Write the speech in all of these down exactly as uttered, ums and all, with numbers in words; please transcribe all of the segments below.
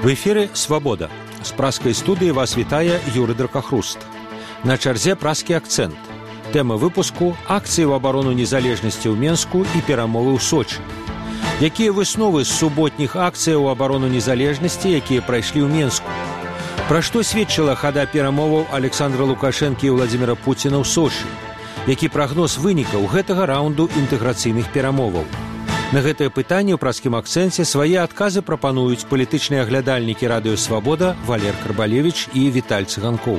В эфіры «Свабода». З праскай студыі вас вітае Юрый Дракахруст. На чарзе праскі акцэнт. Тэма выпуску – акцыі ў абарону незалежнасці ў Менску і перамовы ў Сочы. Якія высновы з суботніх акцый у абарону незалежнасці, якія прайшлі ў Менску? Пра што сведчыла хада перамоваў Александра Лукашэнкі і Владзіміра Пуціна ў Сочы? Які прагноз вынікаў гэтага раунду інтэграцыйных перамоваў? На гэтае пытанне ў праскім акцэнце свае адказы прапануюць палітычныя аглядальнікі радыё «Свабода» Валер Карбалевіч і Віталь Цыганкоў.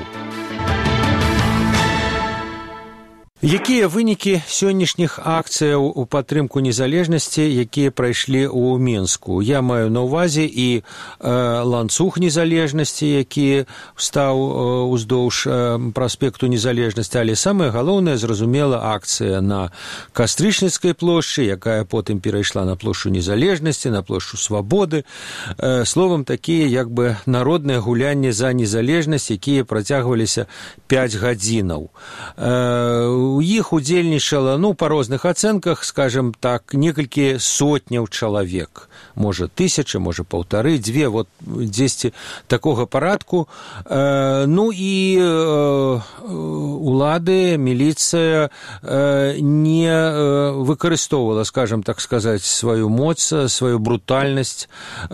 Якія вынікі сённяшніх акцыяў у падтрымку незалежнасці, якія прайшлі ў Менску? Я маю на ўвазе і э, ланцуг незалежнасці, які стаў э, уздоўж э, праспекту незалежнасці, але самае галоўнае, зразумела, акцыя на Кастрычніцкай плошчы, якая потым перайшла на плошчу незалежнасці, на плошчу Свабоды. Э, словам, такія як бы народныя гулянні за незалежнасць, якія працягваліся пяць гадзінаў. Э, У іх удзельнічала, ну, па розных ацэнках, скажем так, некалькі сотняў чалавек. Можа, тысяча, можа, паўтары, дзве, вот дзесьці такога парадку. Э, ну і э, улады, міліцыя э, не э, выкарыстоўвала, скажем так сказаць, сваю моц, сваю брутальнасць.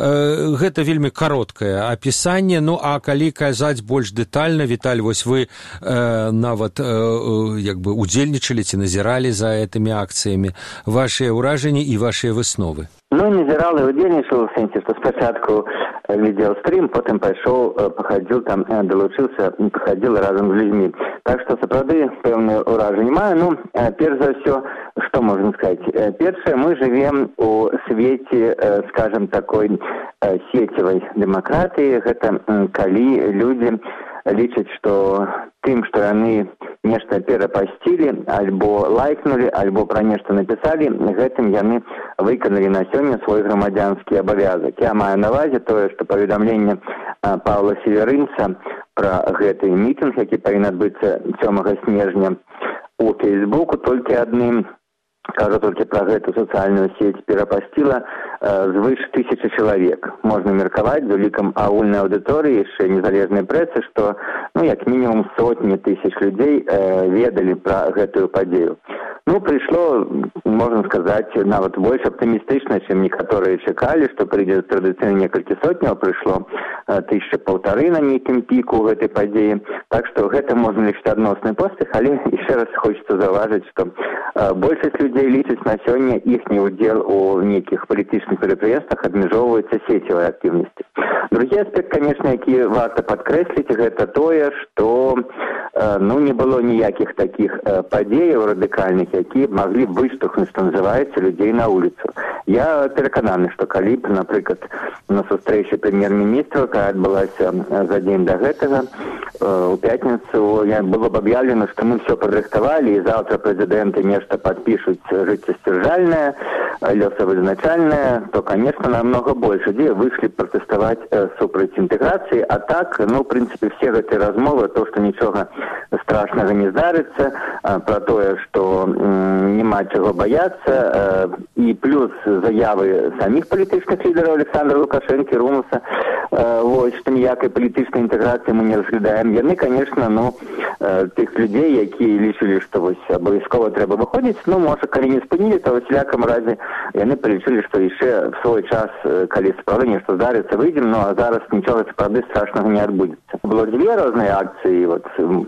Э, гэта вельмі кароткае апісанне, ну, а калі казаць больш дэтальна, Віталь, вось вы э, нават, э, як бы, удзельнічалі ці назіралі за гэтымі акцыямі. Вашыя ўражанні і вашыя высновы? Ну, назірал і удзельнічаў, в сэнсе, што спачатку глядзеў стрым, потым пайшоў, пахадзіў там, далучыўся, пахадзіў разам з людзьмі. Так што, сапраўды, пэўныя ўражанні маю. Ну, перш за ўсё, што можна сказаць? Першае, мы жывем у свеце, скажем, такой сецевай дэмакратыі. Гэта калі людзі лічаць, што тым, што яны нешта перапасцілі, альбо лайкнулі, альбо пра нешта напісалі, гэтым яны выканалі на сёння свой грамадзянскі абавязак. Я маю на ўвазе тое, што паведамленне Паўла Северынца пра гэты мітынг, які павінен адбыцца сёмага снежня у Фейсбуку, толькі адным, кажу толькі пра гэту сацыяльную сеть, перапасціла э, звыш тысячы чалавек. Можна меркаваць з улікам агульнай аўдыторыі, яшчэ незалежнай прэсы, што, ну, як мінімум сотні тысяч людзей э, ведалі пра гэтую падзею. Ну, прыйшло, можна сказаць, нават больш аптымістычна, чым некаторыя чакалі, што прыйдзе традыцыйна некалькі сотняў, прыйшло э, тысяча паўтары на нейкім піку гэтай падзеі. Так што гэта можна лічыць адносны поспех, але яшчэ раз хочацца заўважыць, што э, большасць людзей лічыць на сёння іхні ўдзел у нейкіх палітычных мерапрыемствах абмежоўваецца сецевай актыўнасці. Другі аспект, конечно, які варта падкрэсліць, гэта тое, што э, ну, не было ніякіх такіх э, падзеяў радыкальных, які маглі б выштурхнуць, што называецца, людзей на вуліцу. Я перакананы, што калі б, напрыклад, на сустрэчы прэм'ер-міністра, якая адбылася за дзень да гэтага, э, у пятніцу было б аб'яўлена, што мы ўсё падрыхтавалі, і заўтра прэзідэнты нешта падпішуць жыццесцвярджальнае, лёсавызначальнае, то, конечно, намного больш людзей выйшлі пратэставаць э, супраць інтэграцыі, а так, ну, в прынцыпе, все гэтыя размовы, то, што нічога страшнага не здарыцца, э, пра тое, што м, няма чаго баяцца, э, і плюс заявы саміх палітычных лідараў Александра Лукашэнкі, Румуса, э, вось, што ніякай палітычнай інтэграцыі мы не разглядаем. Яны, конечно, ну, э, тых людзей, якія лічылі, што вось абавязкова трэба выходзіць, ну, можа, калі не спынілі, то ў усялякам разе яны палічылі, што яшчэ в свой час, калі сапраўды нешта здарыцца, выйдзем, ну, а зараз нічога сапраўды страшнага не адбудзецца. Было дзве розныя акцыі, вот,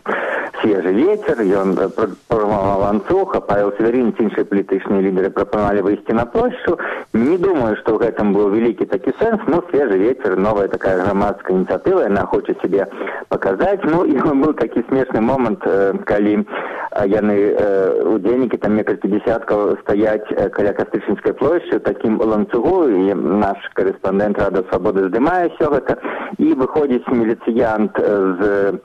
свежы ветер, ён прапанаваў ланцуг, а Павел Северынец, іншыя палітычныя лідары прапанавалі выйсці на плошчу. Не думаю, што ў гэтым быў вялікі такі сэнс, ну, свежы ветер, новая такая грамадская ініцыятыва, яна хоча сябе паказаць. Ну, і быў такі смешны момант, калі яны, удзельнікі, там некалькі десяткаў стаяць каля Кастрычніцкай плошчы, такім ланцугу, і наш корэспандэнт Радыё Свабоды здымае ўсё гэта, і выходзіць міліцыянт з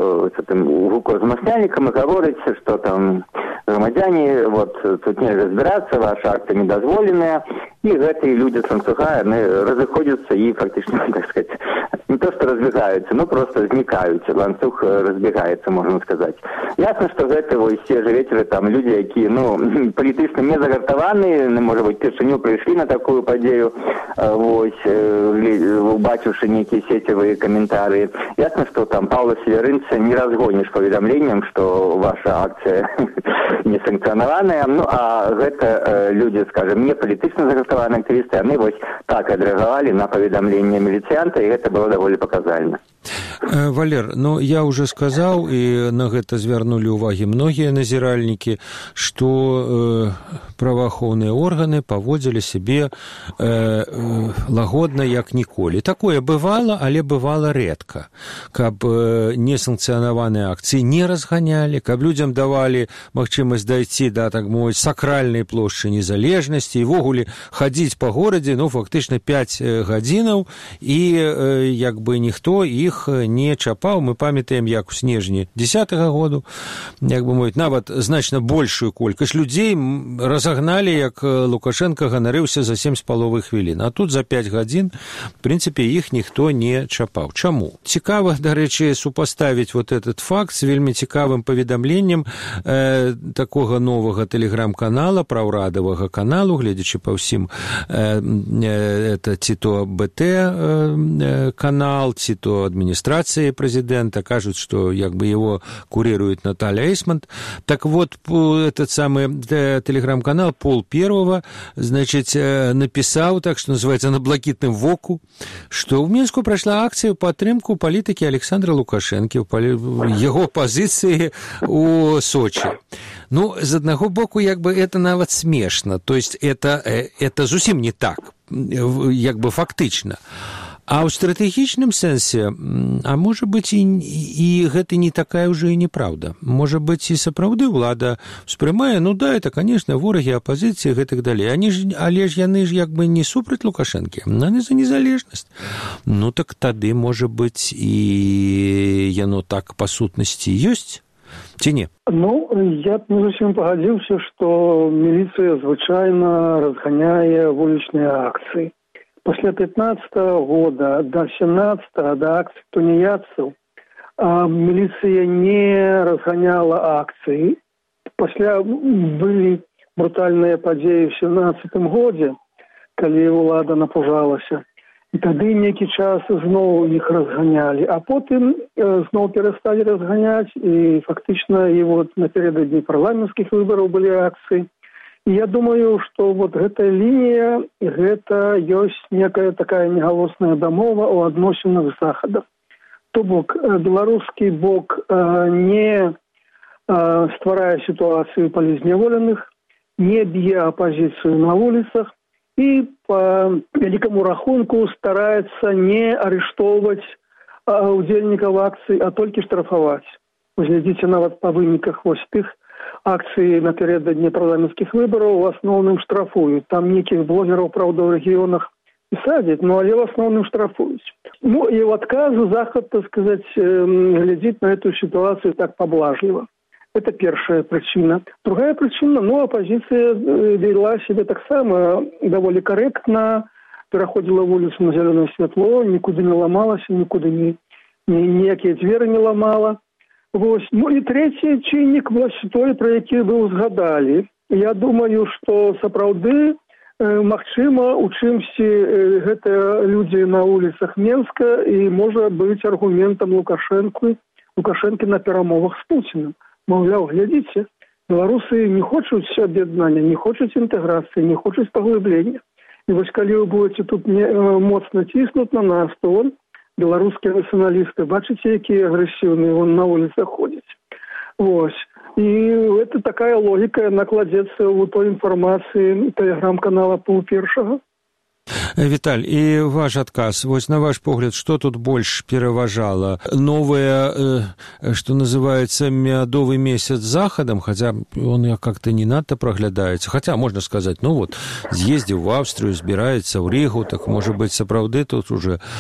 гукозамасняльнікам і гаворыць, што там грамадзяне, вот, тут нельга збірацца, ваша акцыя недазволеная, і гэтыя людзі з ланцуга, яны разыходзяцца і фактычна, так сказаць, то, что разбегаются, ну, просто зникают, ланцуг разбегается, можно сказать. Ясно, что гэта вось те же вечеры, там, люди, якія, ну, политично не загартаваны, может быть, впершыню пришли на такую подею, вось, убачивши некие сетевые комментарии. Ясно, что там Павла Северинца не разгонишь поведомлением, что ваша акция не санкционованная, ну, а гэта люди, скажем, не политично загартаваны активисты, они вось так отреагировали на поведомление милицианта, и это было довольно показательно. Валер, ну, я уже сказал, и на гэта звярнули уваги многие назиральники, что э, правоохоўныя органы поводили себе э, э, лагодна, як ніколі. Такое бывало, але бывало редко. Каб э, несанкцыянаваныя акции не разгоняли, каб людям давали магчымасць дойти до, так мовіць, сакральной плошчы незалежности, и ввогуле ходить по городе, ну, фактично пять гадзінаў, и э, як бы ніхто іх не чапаў. Мы памятаем, як у снежні дзесятага году, як бы мовіць, нават значна большую колькасць людзей разагналі, як Лукашенко ганарыўся за сем з паловай хвілін. А тут за пять гадзін, в принципе, іх ніхто не чапаў. Чаму? Цікава, дарэчы, супаставіць вот этот факт з вельмі цікавым паведамленнем э, такога новага тэлеграм-канала, праўрадавага каналу, гледзячы па ўсім, э, э, это ці то БТ э, канал, ці то администрации президента, кажут, что як бы его курирует Наталья Эйсмонт. Так вот, этот самый телеграм-канал Пол Первого, значит, написал, так что называется, на блакитным воку, что в Минску прошла акция по падтрымку политики Александра Лукашенко, его позиции у Сочи. Ну, з аднаго боку, як бы это нават смешно, то есть это, это зусім не так, як бы фактычна. А ў стратэгічным сэнсе, а можа быць, і, і гэта не такая ўжо і неправда. Можа быць, і сапраўды ўлада ўспрымае, ну да, это, конечно, ворагі апазіцыі, гэтак далей. Они ж, але ж яны ж як бы не супраць Лукашэнкі, яны за незалежнасць. Ну так тады, можа быць, і яно так па сутнасці ёсць, ці не? Ну, я б не зусім пагадзіўся, што міліцыя звычайна разганяе вулічныя акцыі. После пятнадцатого года до семнадцатого, до акций тунеядцев, милиция не разгоняла акции. После были брутальные подеи в семнадцатом году, когда влада напужалась. И тогда некий час снова их разгоняли. А потом снова перестали разгонять. И фактично и вот напередодні парламентских выборов были акции. И я думаю, что вот эта линия, это есть некая такая неголосная домова о адносінах Захада. То бок, белорусский бок не стварае ситуацию полезневоленных, не бье оппозицию на улицах и по великому рахунку старается не арестовывать удельников акций, а только штрафовать. Вы глядите нават по выниках вот тых акции напередодні парламентских выборов в основном штрафуют. Там неких блогеров, правда, в регионах и садят, но але в основном штрафуют. Ну и в отказу Захад, так сказать, глядит на эту ситуацию так поблажливо. Это первая причина. Другая причина, ну, оппозиция вела себя так само, довольно корректно, переходила в улицу на зеленое светло, никуда не ломалась, никуда не, ни, никакие двери не ломала. Вось. Ну і трэці чыннік, вось той, пра які вы ўзгадалі. Я думаю, што сапраўды, э, магчыма, у чымсьці э, гэтыя людзі на улицах Менска і можа быць аргументам Лукашэнкі, Лукашэнкі на перамовах з Пуціным. Маўляў, глядзіце, беларусы не хочуць аб'яднання, не хочуць інтэграцыі, не хочуць паглыблення. І вось калі вы будете тут не, э, моцна ціснуць на нас, то он белорусские националисты, бачите, какие агрессивные, он на улицах ходит. Вот. И это такая логика накладется в той информации телеграм-канала Пол Першага. Віталь, і ваш адказ, вось на ваш погляд, што тут больш пераважала? Новое, што называется, мядовый месяц з Захадам, хотя он как-то не надто проглядаецца, хотя можно сказать, ну вот, з'ездзіў в Австрию, збіраецца ў Рігу, так, может быть, сапраўды тут уже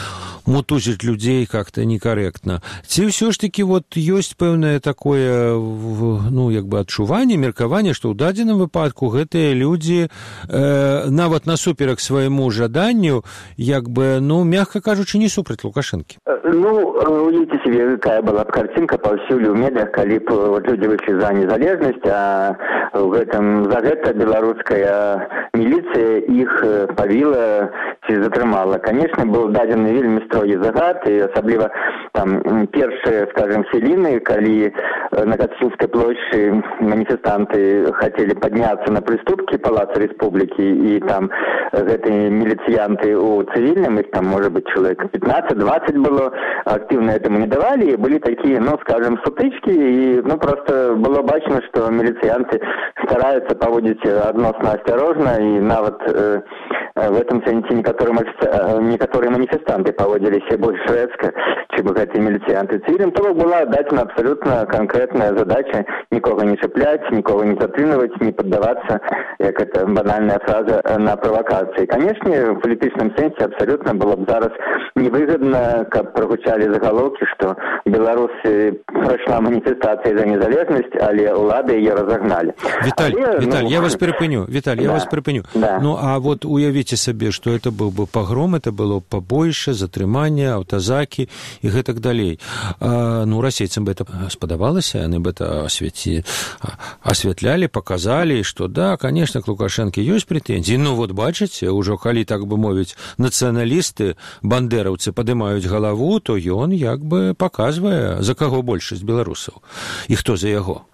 мутузить людей как-то некорректно. Ці ўсё ж таки вот ёсць пэўнае такое, ну, як бы адчуванне, меркаванне, што ў дадзеным выпадку гэтыя людзі э, нават насуперак свайму жаданню, як бы, ну, мягка кажучы, не супраць Лукашэнкі. Ну, уявите себе, какая была б картинка паўсюль у медиах, калі б вот люди вышли за незалежнасць, а в этом, за гэта беларуская міліцыя іх павіла ці затрымала. Конечно, был дадзены вельмі строгі загад, і асабліва там першыя, скажем, селіны, калі на Катышынскай плошчы маніфестанты хотели подняться на приступки Палаца Республики, и там гэтые милициянты у цивильном, их там, может быть, человек пятнадцать-двадцать было, активно этому не давали, и были такие, ну, скажем, сутычки, и, ну, просто было бачно, что милициянты стараются поводить односно осторожно, и нават э, в этом сенсе некоторые, некоторые манифестанты поводили себя больше шведско, чем гэтые милициянты. Цивильным то была дадзена абсолютно конкретная задача никого не шеплять, никого не затрымывать, не поддаваться, как это банальная фраза, на провокации. Конечно, в политическом сенсе абсолютно было бы зараз невыгодно, как прогучали заголовки, что в Беларуси прошла манифестация за незалежность, але улады ее разогнали. Виталь, але, Виталь, ну, я вас перепыню, Виталь, да, я вас перепыню. Да. Ну, а вот уявите себе, что это был бы погром, это было побоище, затрымание, аўтазакі и гэтак далей. А, ну, расейцам бы это сподавалось, они бы это освети, осветляли, показали, что да, конечно, к Лукашенко есть претензии. Ну, вот бачите, уже калі, так бы мовить, националисты, бандераўцы поднимают голову, то он, як бы, показывая, за кого большасць беларусаў и кто за яго.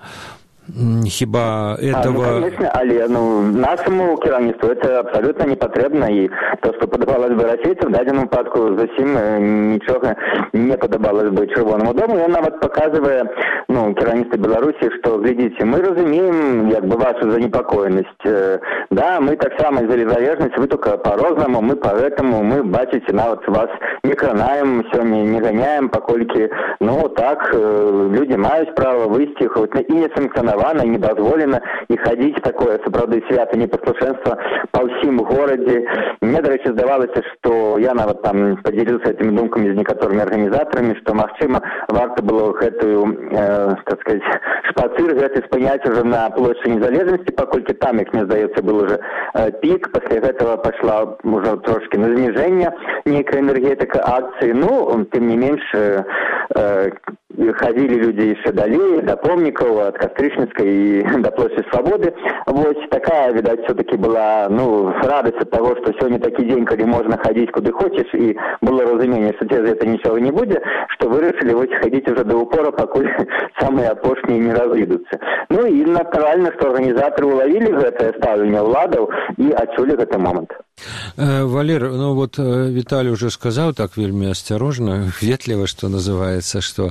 Хіба этого... А, ну, конечно, але ну, нашему кіраўніцтву это абсолютно не потребно, и то, что подавалось бы расейцам, в дадзеным выпадку зусім ничего не подавалось бы Чырвонаму дому, и он нават показывая, ну, кіраўніцтву Беларуси, что, глядите, мы разумеем, як бы, вашу занепокоенность, да, мы так само за незалежность, вы только по-рознаму, мы по-этому, мы, бачите, нават вас не кранаем, сёння не гоняем, покольки, ну, так, люди маюць право выйсці, хоть и не санкцыянаваць, і не дазволена і хадзіць такое сапраўды свята непаслушэнства па ўсім горадзе. Мне, да рэчы, здавалася, што я нават там падзяліўся этими думкамі з некаторымі арганізатарамі, што, магчыма, варта было гэтую, э, так сказать, шпацыр гэты спыняць уже на плошчы незалежнасці, паколькі там, як мне здаецца, был уже э, пік, пасля гэтага пашла уже трошки на зніжэнне нейкая энергетика акцыі. Ну, тым не менш, э, э, ходили люди еще далее, до помников, от Кастрычніцкай и до площади Свободы. Вот такая, видать, все-таки была, ну, радость от того, что сегодня такой день, когда можно ходить куда хочешь, и было разумение, что тебе за это ничего не будет, что вы решили вот ходить уже до упора, пока самые опошние не разъедутся. Ну и натурально, что организаторы уловили это ставление владов и отчули этот момент. Валер, ну вот Виталий уже сказал так вельми осторожно, ветливо, что называется, что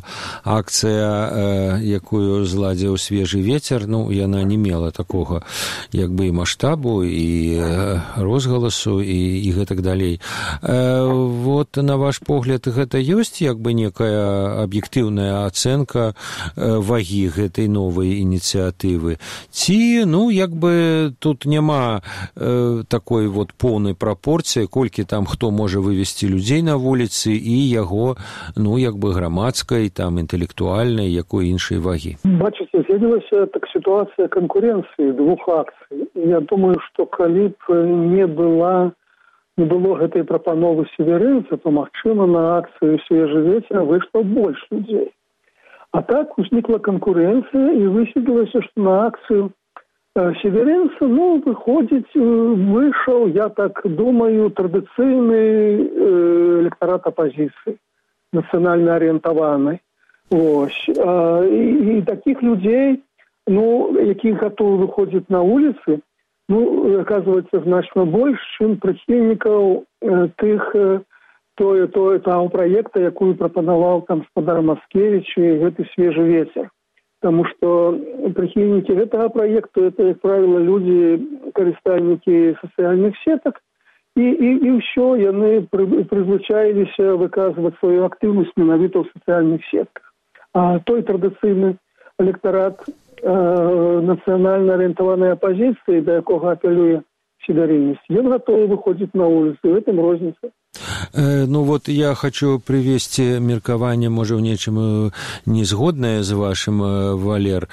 акция, якую зладзіў свежий ветер, ну, яна не мела такого, як бы, и масштабу, и розгаласу, и, и гэтак далей. Вот, на ваш погляд, гэта ёсць, як бы, некая объективная оценка вагі гэтай новой инициативы? Ці, ну, як бы, тут няма такой вот поўнай прапорцыі, колькі там хто можа вывесці людзей на вуліцы і яго, ну, як бы, грамадскай, там, інтэлектуальнай, якой іншай вагі. Бачыце, з'явілася так сітуацыя канкурэнцыі двух акцый. Я думаю, што калі б не была не было гэтай прапановы северынца, то, магчыма, на акцыю «Свежий ветер» выйшла больш людзей. А так узнікла канкурэнцыя і высветлілася, што на акцыю северинцы, ну, выходит, вышел, я так думаю, традиционный э, электорат оппозиции, национально ориентованный. Вот. А, и, и таких людей, ну, яких готовы выходить на улицы, ну, оказывается, значно больше, чем прихильников э, тых, э, то, то, того проекта, якую пропоновал там Спадар Маскевич и этот «Свежий ветер». Потому что прихильники этого проекта, это, как правило, люди, користальники социальных сеток, и, и, и все, и они призвычаились выказывать свою активность менавіта в социальных сетках. А той традиционный электорат э, национально ориентованной оппозиции, до якого апелює Сидоринность, он готов выходить на улицу, в этом розница. Ну вот я хочу привести меркование, может, в нечем не сгодное с вашим, Валер.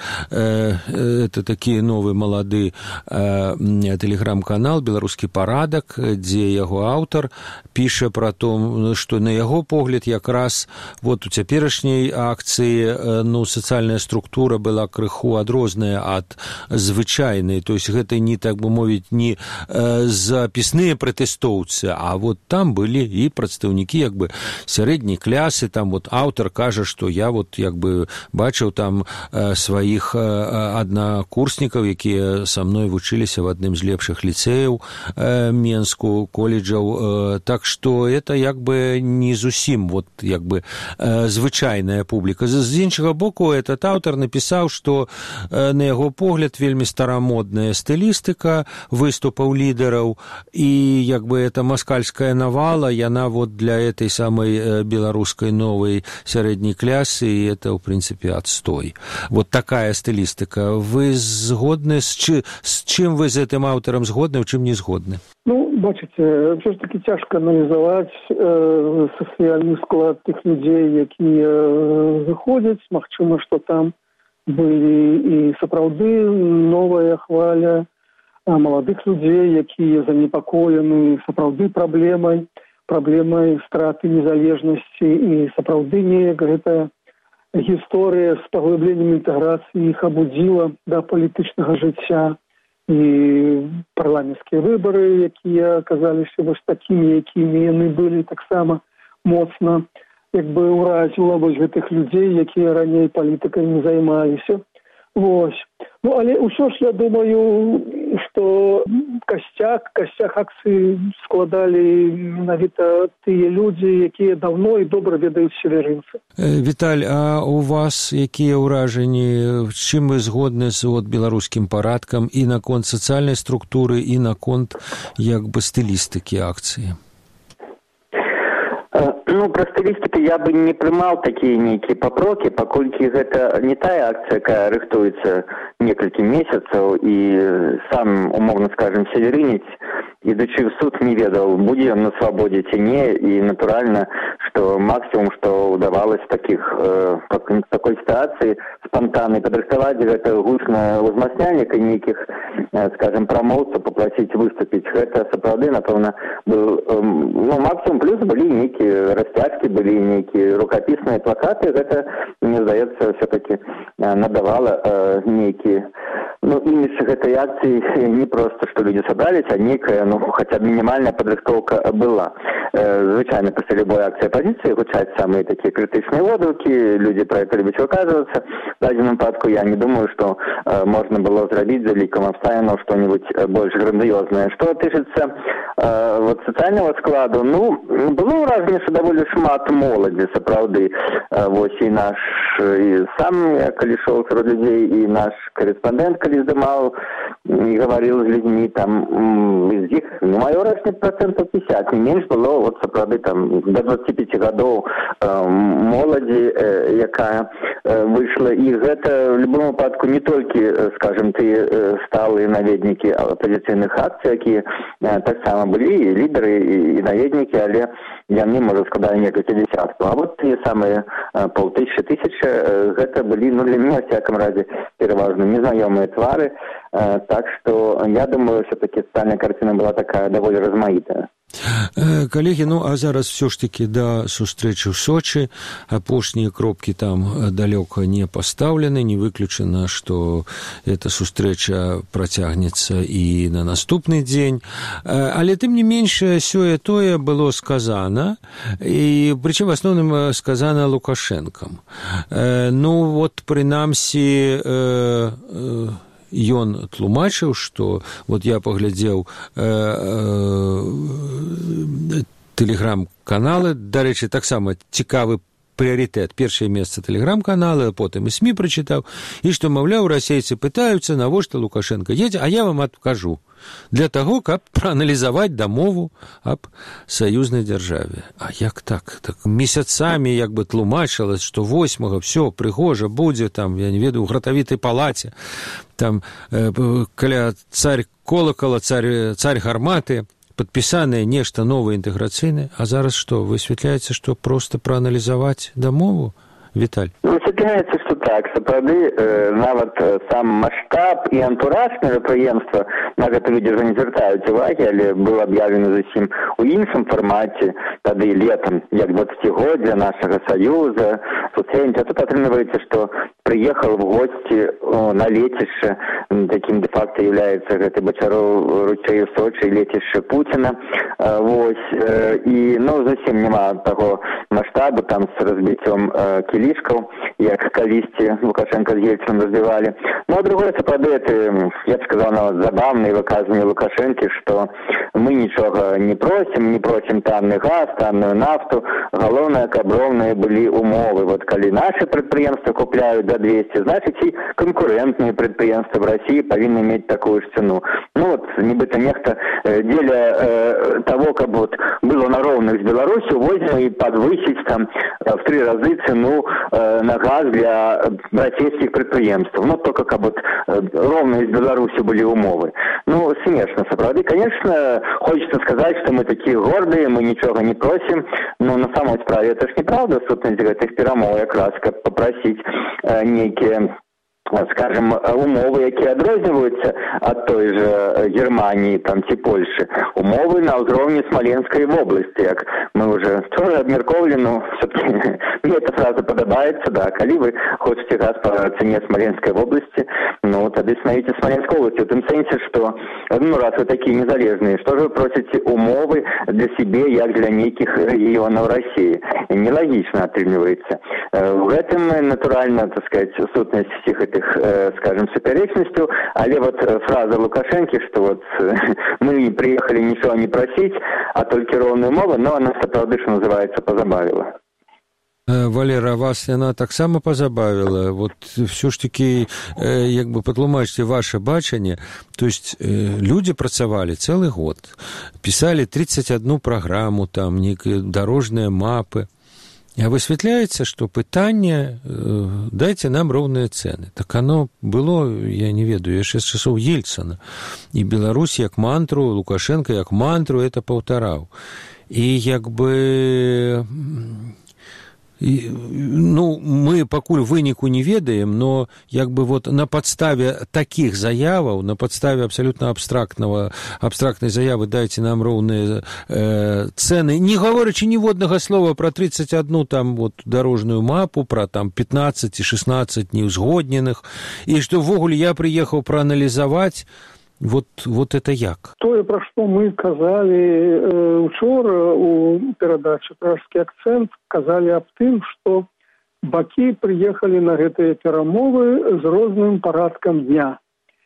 Это такие новый молоды телеграм-канал «Белорусский парадок», где его автор пишет про то, что на его погляд как раз вот у цяперашняй акции, ну, социальная структура была крыху адрозная от звычайной, то есть это не, так бы мовить, не записные протэстоўцы, а вот там были и прадстаўнікі як бы сярэдняй клясы, там вот аўтар кажа, што я вот як бы бачыў там сваіх аднакурснікаў, якія са мной вучыліся в адным з лепшых ліцэяў Менску, колледжаў, так што это як бы не зусім вот як бы звычайная публіка. З іншага боку, этот аўтар напісаў, што на яго погляд вельмі старамодная стылістыка выступаў лідараў, і як бы эта маскальская навала, яна вот для этой самой беларускай новой сярэдняй клясы, и это, в принципе, отстой. Вот такая стылістыка. Вы згодны? С, чы, с чым вы з гэтым аўтарам згодны, у чым не згодны? Ну, бачыце, все ж таки цяжка аналізаваць э, сацыяльны склад тых людзей, якія э, выходзяць. Магчыма, што там былі і сапраўды новая хваля маладых людзей, якія занепакоены сапраўды праблемай, праблемай страты незалежнасці, і сапраўды неяк гэта гісторыя з паглыбленнем інтэграцыі іх абудзіла да палітычнага жыцця, і парламенцкія выбары, якія аказаліся вось такімі, якімі яны былі, таксама моцна як бы ўразіла вось гэтых людзей, якія раней палітыкай не займаліся. Вось. Ну, але ўсё ж, я думаю, што касцяк, касцяк акцыі складалі менавіта тыя людзі, якія даўно і добра ведаюць северынцы. Віталь, а у вас якія ўражанні, чым вы згодны з вот, беларускім парадкам і наконт сацыяльнай структуры, і наконт як бы стылістыкі акцыі? Ну, про стылістыкі я бы не прымаў такія нейкія папрокі, паколькі гэта не тая акцыя, якая рыхтуецца некалькі месяцаў, і сам, умоўна скажем, северынец, ідучы в суд, не ведаў, будзе ён на свабодзе ці не, і натуральна, што максімум, што ўдавалось такіх, э, такой сітуацыі спантаннай падрыхтаваць гэта гучна ўзмацняльніка нейкіх, э, скажем, прамоўцаў паплаціць выступіць. Гэта сапраўды, напэўна, быў, э, ну, максімум, плюс былі нейкія расцяжкі, былі нейкія рукапісныя плакаты, гэта, мне здаецца, все-таки надавала э, нейкі, ну, імідж гэтай акцыі не проста, што людзі сабрались, а нейкая, ну, хаця б мінімальная падрыхтоўка была. Э, звычайна, пасля любой акцыі апазіцыі гучаць самыя такія крытычныя водгукі, людзі пра гэта любяць выказвацца. В дадзеным выпадку я не думаю, што э, можна было зрабіць за лікам абставінаў што-нибудь больш грандыёзнае. Што тычыцца э, вот сацыяльнага складу, ну, было ўражанне, што даволі шмат моладзі, сапраўды. Э, вось і наш, і сам я калі ішоў сярод людзей, і наш корэспандэнт, калі здымаў і гаварыў з людзьмі, там з іх, ну, маё ўражанне процентаў пятьдесят, не менш было, вот сапраўды там до двадцати пяти гадоў э, моладзі, э, якая э, выйшла, і гэта в любом выпадку не толькі, скажем, тыя э, сталыя наведнікі апазіцыйных акцый, якія э, таксама былі і лідары, і, і наведнікі, але яны, можа, складалі некалькі десяткаў. А вот тыя самыя э, паўтысячы, тысячы, э, гэта былі, ну, для мяне, в всяком разе, пераважна незнаёмыя твары, э, так што я думаю, все-таки социальная картина была такая даволі размаітая. Калегі, ну, а зараз все ж таки да сустрэчы ў Сочы, апошнія кропкі там далёка не пастаўлены, не выключана, што эта сустрэча працягнецца і на наступны дзень, але тым не менш сёе-тое было сказана, і прычым в асноўным сказана Лукашэнкам. Ну, вот, прынамсі, ён тлумачыў, што вот я паглядзеў э, э, тэлеграм-каналы, дарэчы, таксама цікавы прыярытэт. Першае месца тэлеграм-каналы, а потым і СМІ прачытаў, і што, маўляў, расейцы пытаюцца, навошта Лукашенко едзе, а я вам адкажу. Для таго, каб прааналізаваць дамову аб саюзнай дзяржаве. А як так? Так месяцамі як бы тлумачылась, што восьмага все прыгожа будзе там, я не ведаю, у гратавітай палаце, там э, каля царь колакала, царь, царь гарматы, падпісанае нешта новае інтэграцыйнае, а зараз што, высвятляецца, што проста прааналізаваць дамову? Віталь. Высвятляецца, што так, сапраўды э, нават э, сам маштаб і антураж мерапрыемства на гэта людзі ўжо не звяртаюць увагі, але быў аб'яўлены зусім у іншым фармаце, тады летам, як дваццацігоддзя нашага саюза, суцэньця. Тут атрымліваецца, што прыехаў в госці о, на лецішча, такім де-факто являецца гэты Бочаров ручей Сочи, лецішча Пуціна. Э, вось, э, і, ну, зусім няма таго маштабу там з разбіццём э, кілішкаў, як калісьці Лукашенко з Ельциным разбівалі. Ну, а другое, сапраўды, это, я б сказал, нават забавнае выказванне Лукашенкі, што мы нічога не просім, не просім танны газ, танную нафту, галоўнае, каб роўныя былі умовы. Вот калі наши прадпрыемствы купляюць за двести, значит и конкурентные предприятия в России повинны иметь такую же цену. Ну вот, нібыта нехта э, дзеля э, того, как вот было на ровных с Беларусью, возьмем и подвысить там э, в три разы цену э, на газ для российских предприятий. Ну, только как вот э, ровные с Беларусью были умовы. Ну, смешно, сапраўды. Конечно, хочется сказать, что мы такие гордые, мы ничего не просим, но на самой справе это ж неправда, сутнасць гэтых перамоў якраз, каб попросить э, некие, скажем, умовы, якія адрозніваюцца ад той же Германии там ці Польши, умовы на ўзроўні Смоленской области, як мы уже тоже абмяркоўвалі, ну, все-таки мне эта фраза падабаецца, да, калі вы хочаце газ по цене Смоленской области, ну, тады становіце Смоленской области, в том сенсе, что, ну, раз вы такие незалежные, что же вы просите умовы для себе, як для неких регионов России? Нелогично атрымліваецца. В этом, натурально, так сказать, сутнасць всех этих, скажем, супярэчнасцяў, але вот фраза Лукашенки, что вот мы приехали ничего не просить, а только ровную мову, но она сапраўды, что называется, позабавила. Валера, вас яна таксама пазабавіла. Вот все ж таки, як бы патлумачце ваше бачанне, то есть люди працавалі цэлы год, писали тридцать одну праграму, там некие дорожные мапы. А высвятляецца, што пытанне э, дайце нам роўныя цэны. Так оно было, я не ведаю, яшчэ з часоў Ельцына. І Беларусь як мантру, Лукашенко як мантру это паўтараў. І як бы... І, ну, мы пакуль выніку не ведаем, но як бы вот на падставе такіх заяваў, на падставе абсалютна абстрактнага, абстрактнай заявы дайце нам роўныя э, цэны, не гаворачы ніводнага слова пра тридцать одну там вот дарожную мапу, пра там пятнадцать і шестнадцать неўзгодненых, і што ввогуле я прыехаў прааналізаваць. Вот, вот это як? Тое, пра што мы казалі э, учора у перадачы «Пражскі акцэнт», казалі аб тым, што бакі прыехалі на гэтыя перамовы з розным парадкам дня.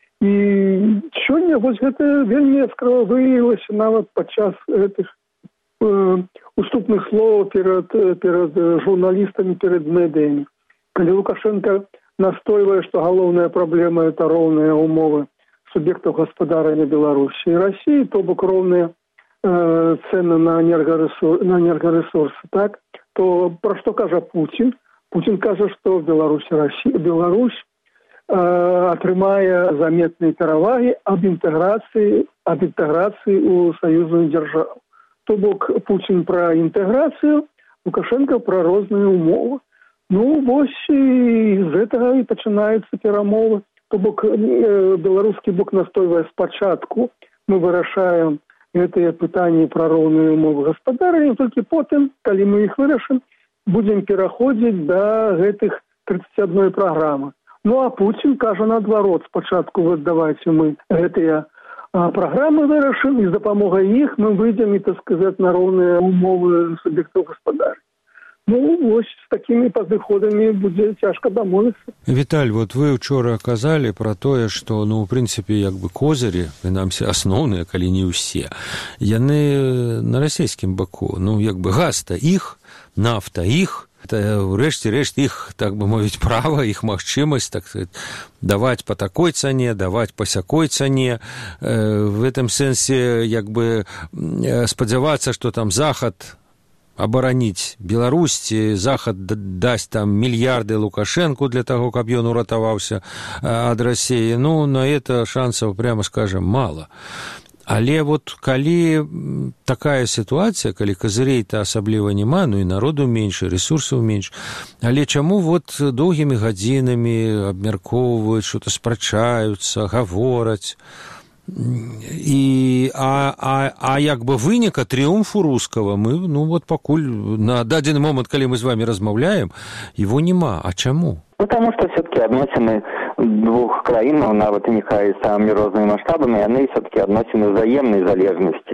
І сёння вось гэта вельмі яскрава выявілася нават падчас гэтых э, уступных слоў перад, перад журналістамі, перад медыямі. Калі Лукашенко настойвае, што галоўная праблема – это роўныя умовы субъектов господарения Беларуси и России, то бок ровные э, цены на энергоресурсы, на энергоресурсы, так, то про что кажа Путин? Путин кажа, что Беларусь, Россия, Беларусь э, атрымае заметные пераваги об интеграции, об интеграции у союзную державу. То бок Путин про интеграцию, Лукашенко про розные умовы. Ну, вось из этого и начинаются перамовы. То бок беларускі бок настойвае спачатку, мы вырашаем гэтыя пытанні пра роўныя умовы гаспадарання, толькі потым, калі мы іх вырашым, будзем пераходзіць да гэтых тридцать одной праграмы. Ну а Путин кажа наадварот, спачатку вот давайте мы гэтыя праграмы вырашым, і з дапамогай іх мы выйдзем, і, так сказаць, на роўныя умовы суб'ектаў гаспадарання. Ну, вось з такімі падыходамі будзе цяжка дамовіцца. Віталь, вот вы учора казалі пра тое, што, ну, у прынцыпе, як бы козырі, прынамсі асноўныя, калі не ўсе, яны на расійскім баку. Ну, як бы газ-то іх, нафта іх, урэшце рэшт іх, так бы мовіць, права, іх магчымасць, так сказать, даваць па такой цане, даваць па сякой цане. В этом сэнсе, як бы, спадзявацца, што там Захад абараніць Беларусь, Захад дасць там мільярды Лукашенку для таго, каб ён уратаваўся ад России. Ну, на это шансаў, прямо скажем, мало. Але вот калі такая сітуацыя, калі казырей-то асабліва няма, ну і народу менш, ресурсаў менш, але чаму вот доўгімі гадзінамі абмяркоўваюць, што-то спрачаюцца, гавораць, і, а, а, а як бы выніка трыумфу рускага мы, ну вот пакуль на дадзены момант, калі мы з вами размаўляем, его няма. А чаму? Потому что все-таки адносіны двух краінаў, нават і няхай самымі рознымі маштабамі, яны все-таки адносіны ўзаемнай залежнасці.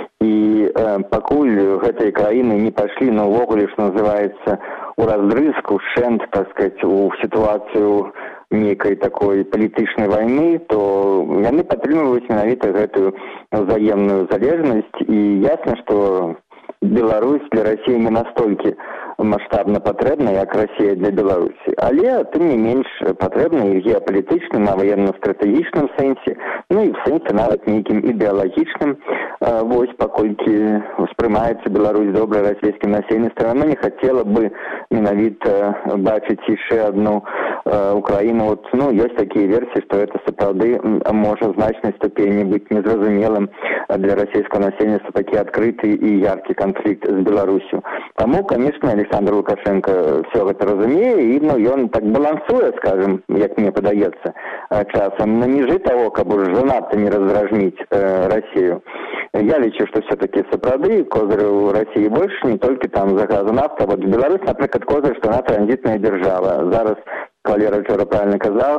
І э, пакуль гэтыя краіны не пайшлі, ну ўвогуле, што называецца, у раздрызг, у шэнт, так сказать, у сітуацыю нейкай такой палітычнай вайны, то яны падтрымліваюць менавіта гэтую ўзаемную залежнасць. І ясна, што Беларусь для России не настолькі масштабна патрэбна, як Россия для Беларусі. Але, тым не менш, патрэбна і в геапалітычным, а военно-стратэгічным сэнсе, ну і в сэнсе нават нейкім ідэалагічным. Вось, паколькі успрымаецца Беларусь добра расійскім насельніцтвам, она не хацела бы менавіта бачыць яшчэ одну Украину. Вот, ну, ёсць такія версіі, што это сапраўды можа в значнай ступені быць незразумелым для расійскага насельніцтва такі адкрыты і яркі конфликт з Беларусью. Таму, конечно, Александр Лукашенко все гэта разумее, і ну, ён так балансуе, скажем, як мне падаецца, часам на межы того, каб уж занадта не раздражніць э, Россию. Я лічу, што все-таки сапраўды козыры у России больше, не только там за газу нафта. Вот Беларусь, например, козырь, что она транзитная держава. Зараз Валера вчора правильно казал,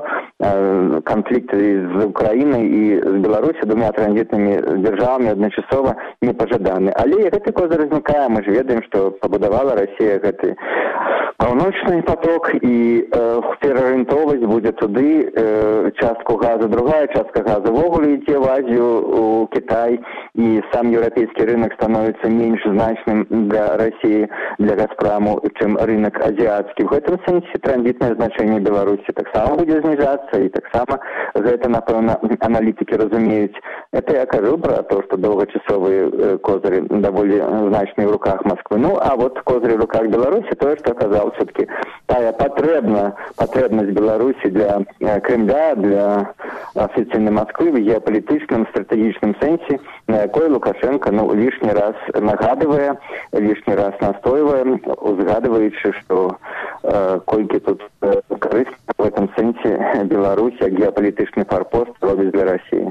конфликты з Украиной и с Беларусью двумя транзитными державами одночасова не пожаданы. Але гэты козырь узнікае, мы ж ведаем, што пабудавала Россия гэты паўночны поток, і э, пераарыентоўваць будзе туды э, частку газу. Другая частка газу ввогуле ідзе в Азию, у Китай, і сам еўрапейскі рынок становіцца менш значным для России, для Газпраму, чым рынок азіацкі. В гэтым сэнсе транзітнае значэнне Беларусі таксама будзе зніжацца, і таксама гэта, напэўна, аналітыкі разумеюць. Это я кажу про то, што доўгачасовыя козыры даволі значныя ў руках Москвы. Ну, а вот козыры в руках Беларусі, тое, што казаў все-таки тая патрэбна, патрэбнасць Беларусі для Кремля, для афіцыйнай Москвы в геапалітычным, стратэгічным сэнсе, на якой Лукашенко, ну, лишний раз нагадывая, лишний раз настойвая, узгадываючи, что э, колькі тут э, корыстна в этом сэнсе Беларусь, як геапалітычны форпост робіць для России.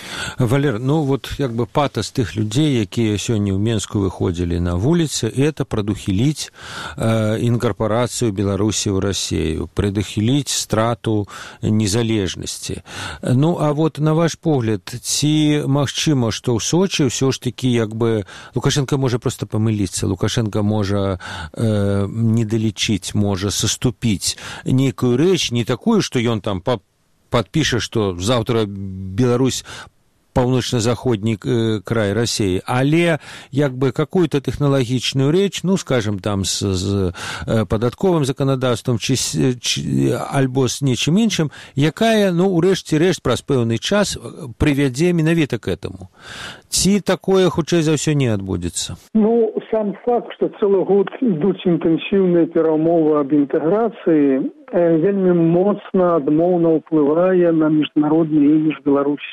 Валер, ну вот як бы патас тых людзей, якія сёння ў Менску выходзілі на вуліцы, это прадухіліць э, інкарпорацыю Беларусі ў Расію, прадухіліць страту незалежнасці. Ну, а вот на ваш погляд, ці магчыма, што ў Сочы ўсё ж такі як бы Лукашенко можа проста памыліцца, Лукашенко можа э, недалічыць, можа саступіць нейкую рэч, не такую, што ён там па подпишет, что завтра Беларусь паўночна-заходні край России, але як бы какую-то тэхналагічную рэч, ну, скажем, там з, з падатковым заканадаўствам ці, ці, альбо з нечым іншым, якая, ну, урэшце рэшт праз пэўны час прывядзе менавіта к этому. Ці такое, хутчэй за ўсё, не адбудзецца? Ну, сам факт, што цэлы год ідуць інтэнсіўныя перамовы аб інтэграцыі, вельмі моцна адмоўна ўплывае на міжнародны імідж Беларусі.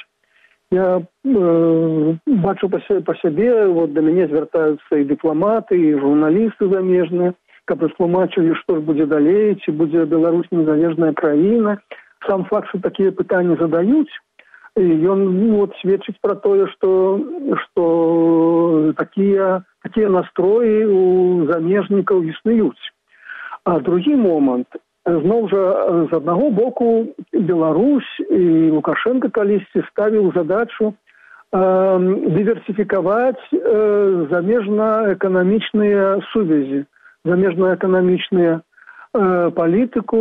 Я э, бачу па, па сябе, вот да мяне звяртаюцца і дыпламаты, і журналісты замежныя, каб растлумачылі, што ж будзе далей, ці будзе Беларусь незалежная краіна. Сам факт, што такія пытанні задаюць, і ён ну, вот, сведчыць пра тое, што, што такія, такія настроі у замежнікаў існуюць. А другі момант, зноў жа, з аднаго боку, Беларусь і Лукашенко калісьці ставіў задачу э, дыверсіфікаваць э, замежна-эканамічныя сувязі, замежна-эканамічныя э, палітыку,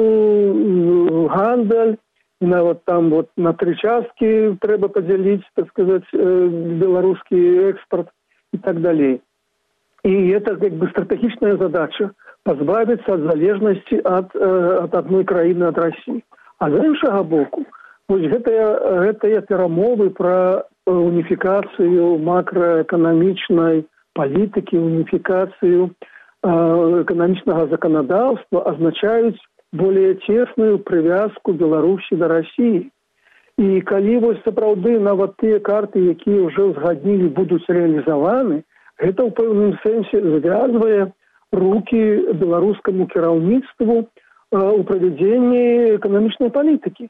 гандаль, і нават там вот, на тры часткі трэба падзяліць, так сказаць, э, беларускі экспорт і так далей. І это как бы стратэгічная задача позбавиться от залежности от, э, от одной краины, от России. А з іншага боку, вось гэтыя, гэтыя перамовы про унификацию макроэкономичной политики, унификацию э, экономичного законодательства означают более тесную привязку Беларуси до России. І калі вось сапраўды нават тыя карты, якія ўжо ўзгаднілі, будуць рэалізаваны, гэта ў пэўным сэнсе звязвае рукі беларускаму кіраўніцтву ў правядзенні эканамічнай палітыкі.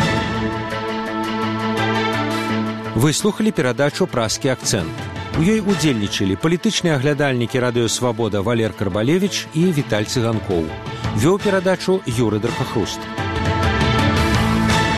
Вы слухали перадачу «Празкі акцэнт». У ёй удзельнічалі палітычныя аглядальнікі радыё «Свабода» Валер Карбалевіч і Віталь Цыганкоў. Вёў перадачу Юрый Дархахруст.